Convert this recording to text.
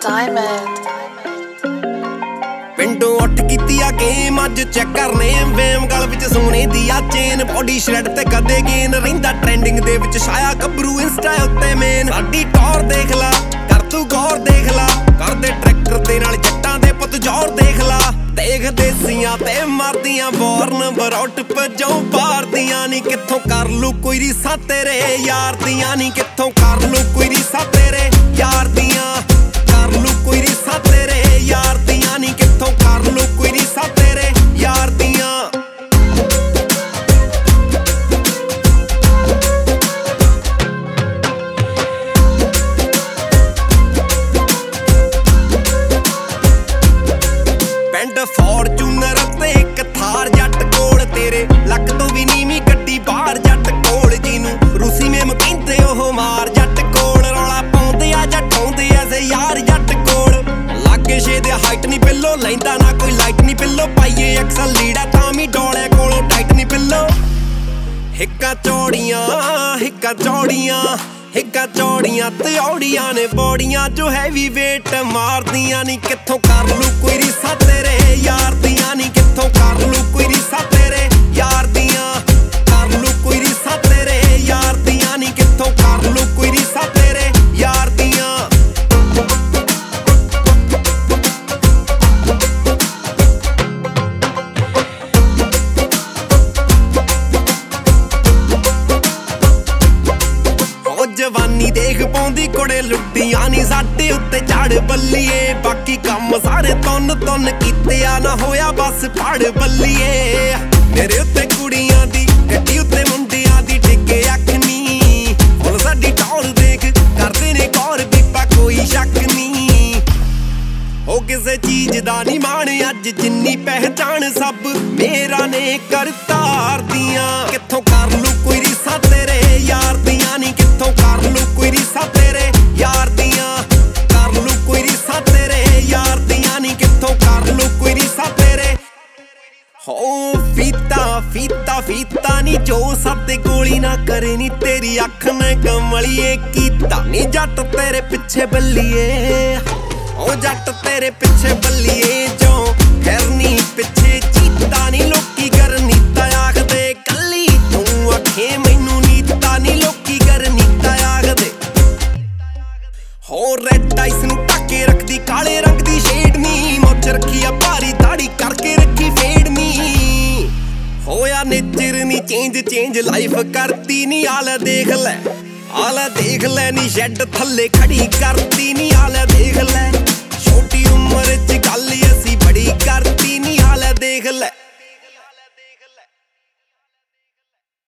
Diamond ਪਿੰਡੋਂ ਉੱਠ ਕੀਤੀ ਆ ਗੇਮ ਅੱਜ ਚੈੱਕ ਕਰਨੇ ਵੇਮ ਗਲ ਵਿੱਚ ਸੋਨੇ ਦੀ ਆ ਚੇਨ ਬੋਡੀ ਸ਼ਰੈਡ ਤੇ ਕਦੇ ਗੇਨ ਰਹਿੰਦਾ ਟ੍ਰੈਂਡਿੰਗ ਦੇ ਵਿੱਚ ਛਾਇਆ ਗੱਭਰੂ ਇੰਸਟਾ ਉੱਤੇ ਮੇਨ ਸਾਡੀ ਟੌਰ ਦੇਖ ਲਾ ਕਰ ਤੂੰ ਗੌਰ ਦੇਖ ਲਾ ਕਰਦੇ ਟਰੈਕਟਰ ਦੇ ਨਾਲ ਜੱਟਾਂ ਦੇ ਪੁੱਤ ਜ਼ੋਰ ਦੇਖ ਲਾ ਦੇਖ ਦੇਸੀਆਂ ਤੇ ਮਰਦੀਆਂ ਬੋਰਨ ਬਰੌਟ ਪਜੋਂ ਪਾਰਦੀਆਂ ਨੀ ਕਿੱਥੋਂ ਕਰ ਲੂ ਕੋਈ ਰੀਸਾਂ ਤੇਰੇ ਯਾਰ ਦੀਆਂ ਨੀ ਕਿੱਥੋਂ ਕਰ ਲੂ ਕੋਈ ਰੀਸਾਂ ਤੇਰੇ ਯਾਰ ਦੀਆਂ ਕਰ ਲੂ ਕੋਈ ਰੀਸਾਂ ਤੇਰੇ ਯਾਰ ਦੀਆਂ ਨੀ ਕਿੱਥੋਂ ਕਰ ਲੂ ਕੋਈ ਰੀਸਾਂ ਤੇਰੇ ਯਾਰ ਦੀਆਂ ਪਿੰਡ ਫੋਰਚੂਨਰ ਤੇ ਇੱਕ ਥਾਰ ਜੱਟ ਕੋਲ ਤੇਰੇ ਲੱਕ ਤੋਂ ਵੀ ਨੀਵੀਂ ਗੱਡੀ ਬਾਹਰ ਜੱਟ ਕੋਲ ਜਿਹਨੂੰ ਰੂਸੀ ਮੇਮ ਕਹਿੰਦੇ ਉਹ ਮਾਰ ਜੱਟ ਕੋਲ ਰੌਲਾ ਪਾਉਂਦੇ ਆ ਜੱਟਾਉਂਦੇ ਐ ਸੇ ਯਾਰ ਜੱਟ ਕੋਲ ਲਾਗੇ ਛੇ ਦੇ ਹਾਈਟ ਨਹੀਂ ਪਿੱਲੋ ਲੈਂਦਾ ਨਾ ਕੋਈ ਲਾਈਟ ਨਹੀਂ ਪਿੱਲੋ ਪਾਈਏ ਅਕਸਰ ਲੀੜਾ ਤਾਂ ਵੀ ਡੋਲੇ ਕੋਲੋਂ ਟਾਈਟ ਨਹੀਂ ਪਿੱਲੋ ਹਿੱਕਾਂ ਚੌੜੀਆਂ ਹਿੱਕਾਂ ਚੌੜੀਆਂ ਹਿੱਕਾਂ ਚੌੜੀਆਂ ਤੇ ਔੜੀਆਂ ਨੇ ਬੋੜੀਆਂ ਜੋ ਹੈਵੀ ਵੇਟ ਮਾਰਦੀਆਂ ਨੀ ਕਿੱਥੋਂ ਕਰ ਲੂ ਕੋਈ ਰੀਸਾਂ ਤੇਰੇ ਯਾਰ ਦੀਆਂ ਨੀ ਕਿੱਥੋਂ ਕਰ ਲੂ ਕੋਈ ਰੀਸਾਂ ਤੇਰੇ ਯਾਰ ਦੀਆਂ ਕਰ ਲੂ ਕੋਈ ਰੀਸਾਂ ਤੇਰੇ ਯਾਰ ਦੀਆਂ ਨੀ ਕਿੱਥੋਂ ਕਰ ਲੂ ਕੋਈ ਰੀਸਾਂ ਤੇਰੇ ਯਾਰ ਦੀਆਂ ਜਵਾਨੀ ਦੇਖ ਪਾਉਂਦੀ ਕੁੜੇ ਲੁੱਟੀਆਂ ਨੀ ਸਾਡੇ ਉੱਤੇ ਝਾੜ ਬੱਲੀਏ ਬਾਕੀ ਕੰਮ ਸਾਰੇ ਤੁੰਨ ਕੀਤੇ ਆ ਨਾ ਹੋਇਆ ਬਸ ਫੜ ਬੱਲੀਏ ਮੇਰੇ ਉੱਤੇ ਕੁੜੀਆਂ ਦੀ ਗੱਡੀ ਉੱਤੇ ਮੁੰਡਿਆਂ ਦੀ ਟਿੱਕੇ ਅੱਖ ਨੀ ਹੁਣ ਸਾਡੀ ਟੌਰ ਦੇਖ ਕਰਦੇ ਨੇ ਗੌਰ ਬੀਪਾ ਕੋਈ ਸ਼ੱਕ ਨੀ ਉਹ ਕਿਸੇ ਚੀਜ਼ ਦਾ ਨੀ ਮਾਣ ਅੱਜ ਜਿੰਨੀ ਪਹਿਚਾਣ ਸਭ ਮੇਰਾ ਨੇ ਕਰਤਾਰ ਦੀਆਂ ਕਿੱਥੋਂ ਕਰ ਲੂ ਕੋਈ ਰੀਸਾਂ ਤੇਰੇ ਯਾਰ ਦੀਆਂ ਨੀ ਕਿੱਥੋਂ ਕਰ ਲੂ ਕੋਈ ਰੀਸਾਂ ਤੇਰੇ ਯਾਰ ਦੀਆਂ ਕਰ ਲੂ ਕੋਈ ਰੀਸਾਂ ਤੇਰੇ ਯਾਰ ਦੀਆਂ ਨੀ ਕਿੱਥੋਂ ਕਰ ਲੂ ਕੋਈ ਰੀਸਾਂ ਤੇਰੇ ਹੋ ਫੀਤਾ ਫੀਤਾ ਫੀਤਾ ਨੀ ਜੋ ਸਭ ਤੇ ਗੋਲੀ ਨਾ ਕਰੇ ਨੀ ਤੇਰੀ ਅੱਖ ਨੇ ਕਮਲੀਏ ਕੀਤਾ ਨੀ ਜੱਟ ਤੇਰੇ ਪਿੱਛੇ ਬੱਲੀਏ ਉਹ ਜੱਟ ਤੇਰੇ ਪਿੱਛੇ ਬੱਲੀਏ ਜੋ ਖੈਰਨੀ ਪਿੱਛੇ ਚੀਤਾ ਨੀ ਲੋਕੀ ਗਰਨੀਤਾ ਆਖਦੇ ਕੱਲੀ ਤੂੰ ਅੱਖੇ ਮੈਨੂੰ ਨੀਤਾ ਨੀ ਲੋਕੀ ਗਰਨੀਤਾ ਆਖਦੇ ਹੋਰ ਰੈਡ ਆਈਸ ਨੂੰ ਟਾਕੇ ਰੱਖਦੀ ਕਾਲੇ ਰੰਗ ਦੀ ਸ਼ੇਡ ਨੀ ਮੁੱਛ ਰੱਖੀ ਆ ਭਾਰੀ ਦਾੜੀ ਕਰਕੇ ਰੱਖੀ ਫੇਡ ਨੀ ਹੋਇਆ ਨੇਚਰ ਨੀ ਚੇਂਜ ਲਾਈਫ ਕਰਤੀ ਨੀ ਆਲਾ ਦੇਖ ਲੈ ਨੀ ਸ਼ੈੱਡ ਥੱਲੇ ਖੜੀ ਕਰਤੀ ਨੀ ਆਲਾ ਦੇਖ ਲੈ